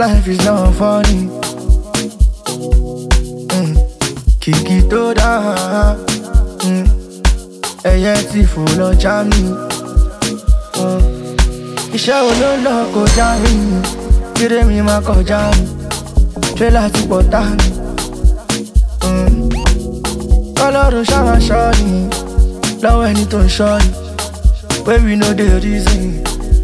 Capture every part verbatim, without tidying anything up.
life is not funny. Mm. Kìkì tó dáa, mm. ẹyẹ tí fò lọ já mi. Mm. Iṣẹ́ wo ló lọ kọjá mi? Kíre mi máa kọjá mi. Tírélà ti pọ̀ tá mi. Mm. Ọlọ́run ṣá máa ṣọ́ ni lọ́wọ́ ẹni tó ń ṣọ́ ni. Where we know the reason.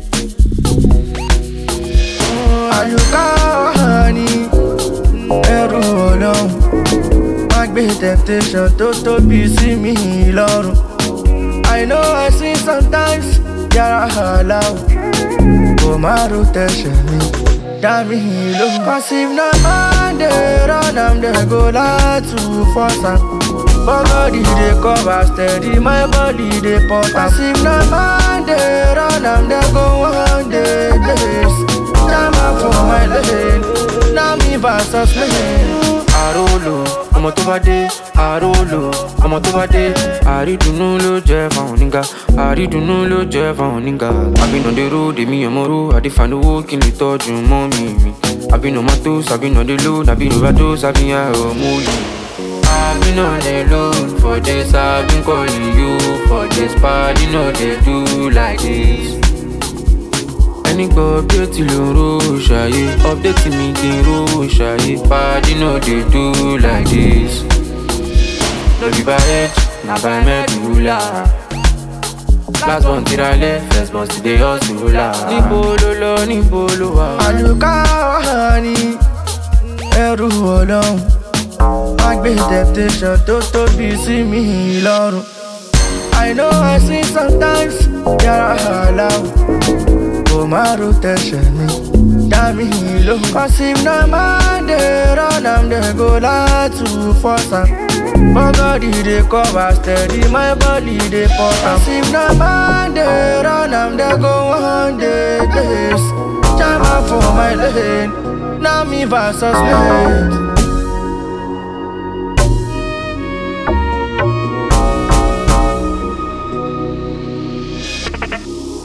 Àyùká wà ní ẹrù Ọlọ́run. Má gbé temptation tó tóbi sí mi lọ́rùn. I know I sin sometimes, yàrá àláwọ̀. Kò má ro tẹ̀sẹ̀ mi, dá mi lóhùn. Cause if na man dey run am, dey go like to force am. But body dey cover steady, my body dey pop am. Cause if na man dey run am, dey go one day days. Time out for my lane, now me versus me. Àrólò, ọmọ tó bá dé, àrólò, ọmọ tó bá dé. Àrídùnnú ló jẹ́ fáwọn nígà, àrídùnnú ló jẹ́ fáwọn nígà. Àbínà dé road, èmi ọmọ ró, àdìfànówó kí n lè tọ́jú mọ́mì mi. Àbínà mọ́tò, àbínà dé load, àbínà rádó, àbíyàn ọmọlù. Àbínà dé load for this, I've been calling you for this, party no dey do like this. Ẹni gbọ́ update ló ń ro ṣàyé, update mi kí n ro ṣàyé. Party no dey do like this. No be by age, na by medulla. Last born tirale, first born still dey hustle. Níbo ló lọ, níbo ló wà? Àyùká wà ní ẹrù Ọlọ́run. Má gbé temptation tó tóbi sí mi lọ́rùn. I know I sin sometimes, yàrá àláwọ̀. Kò má ro tẹ̀sẹ̀ mi, dá mi lóhùn. Cause if na man dey run am, dey go like to force am. But body dey cover steady, my body dey pop am. Cause if na man dey run am, dey go one day days. Time out for my lane, now me versus me.